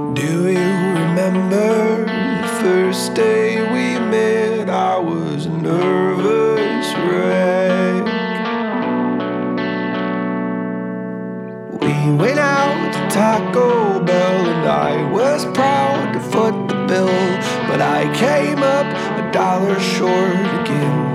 Do you remember the first day we met? I was a nervous wreck. We went out to Taco Bell and I was proud to foot the bill, but I came up $1 short again.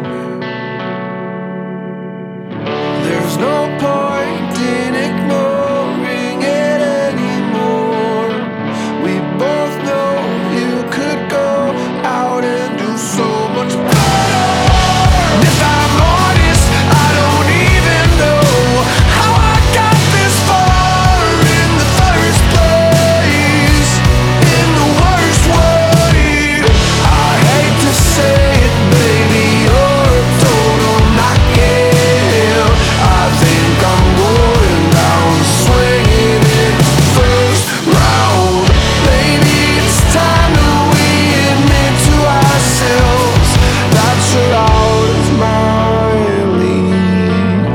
There's no point in ignoring it anymore. We both know you could go out and do so much better. And if I'm honest, I don't even know how I got this far in the first place, in the worst way. I hate to say it, baby, you're a total knockout. I think I'm going down swinging in the first round. Maybe it's time that we admit to ourselves that you're out of my league.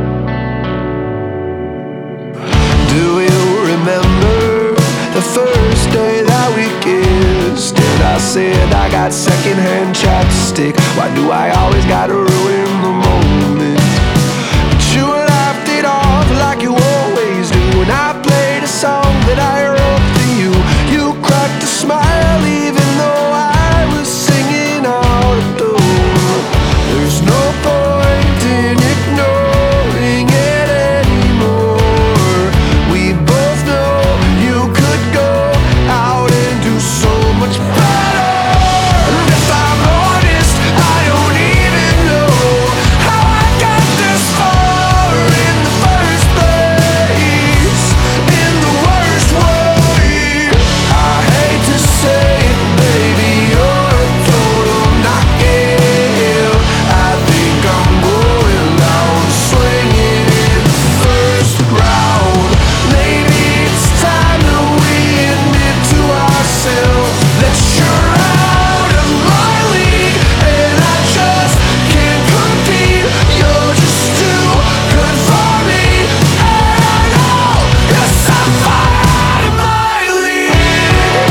Do you remember the first day that we kissed? And I said I got secondhand chapstick. Why do I always gotta ruin the moment? But you laughed it off like you always do. And I played a song that I wrote for you. You cracked a smile even though I was singing out of tune. There's no point in ignoring it anymore. We both know you could go out and do so much better. And if I'm honest, I don't even know how I got this far in the first place, in the worst way. I hate to say it, baby, you're a total knockout. I think I'm going down swinging in the first round. Maybe it's time that we admit to ourselves that you're out of my league and I just can't compete. You're just too good for me, and I know yes, I'm out of my league.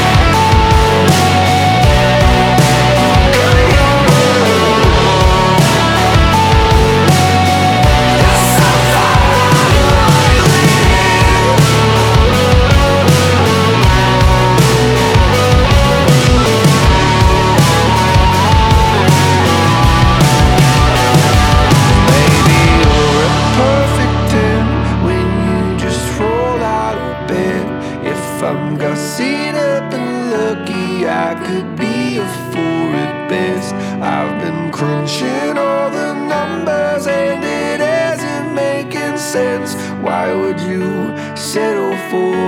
Yes, I'm out of my league. Maybe you're a perfect 10 when you just roll out of bed. If I'm gussied up and lucky, I could be a 4 at best. I've been crunching all the numbers and it isn't making sense. Why would you settle for